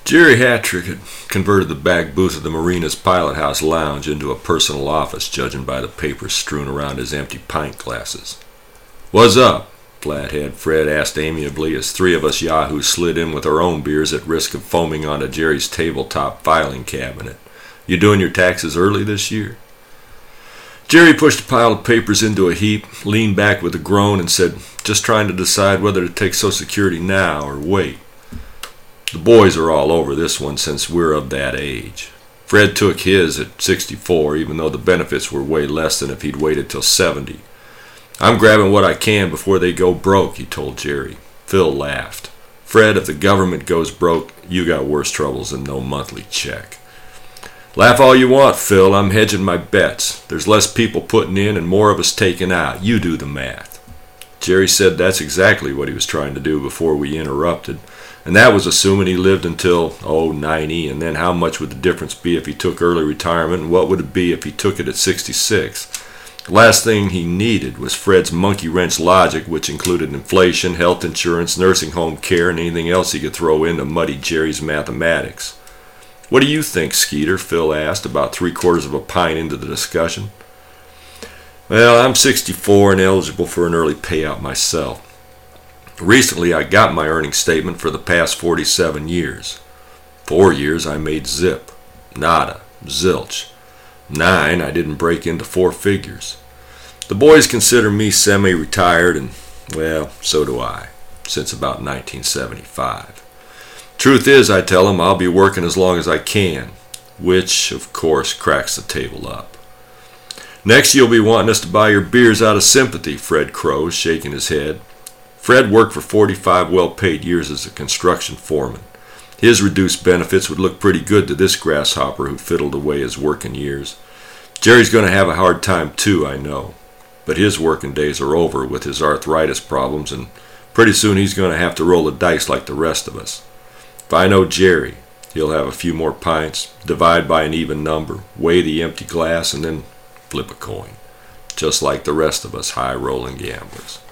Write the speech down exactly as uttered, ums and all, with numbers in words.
Jerry Hattrick had converted the back booth of the Marina's Pilot House lounge into a personal office, judging by the papers strewn around his empty pint glasses. "What's up?" Flathead Fred asked amiably as three of us yahoos slid in with our own beers at risk of foaming onto Jerry's tabletop filing cabinet. "You doing your taxes early this year?" Jerry pushed a pile of papers into a heap, leaned back with a groan, and said, "Just trying to decide whether to take Social Security now or wait. The boys are all over this one since we're of that age. Fred took his at sixty-four, even though the benefits were way less than if he'd waited till seventy. I'm grabbing what I can before they go broke," he told Jerry. Phil laughed. "Fred, if the government goes broke, you got worse troubles than no monthly check." "Laugh all you want, Phil. I'm hedging my bets. There's less people putting in and more of us taking out. You do the math." Jerry said that's exactly what he was trying to do before we interrupted. And that was assuming he lived until, oh, ninety, and then how much would the difference be if he took early retirement, and what would it be if he took it at sixty-six? The last thing he needed was Fred's monkey-wrench logic, which included inflation, health insurance, nursing home care, and anything else he could throw in to muddy Jerry's mathematics. "What do you think, Skeeter?" Phil asked, about three-quarters of a pint into the discussion. "Well, I'm sixty-four and eligible for an early payout myself. Recently, I got my earnings statement for the past forty-seven years. Four years I made zip. Nada. Zilch. Nine, I didn't break into four figures. The boys consider me semi-retired, and, well, so do I, since about nineteen seventy-five. Truth is, I tell them I'll be working as long as I can, which, of course, cracks the table up. Next, you'll be wanting us to buy your beers out of sympathy," Fred crows, shaking his head. Fred worked for forty-five well-paid years as a construction foreman. His reduced benefits would look pretty good to this grasshopper who fiddled away his working years. Jerry's going to have a hard time too, I know. But his working days are over with his arthritis problems, and pretty soon he's going to have to roll the dice like the rest of us. If I know Jerry, he'll have a few more pints, divide by an even number, weigh the empty glass, and then flip a coin, just like the rest of us high-rolling gamblers.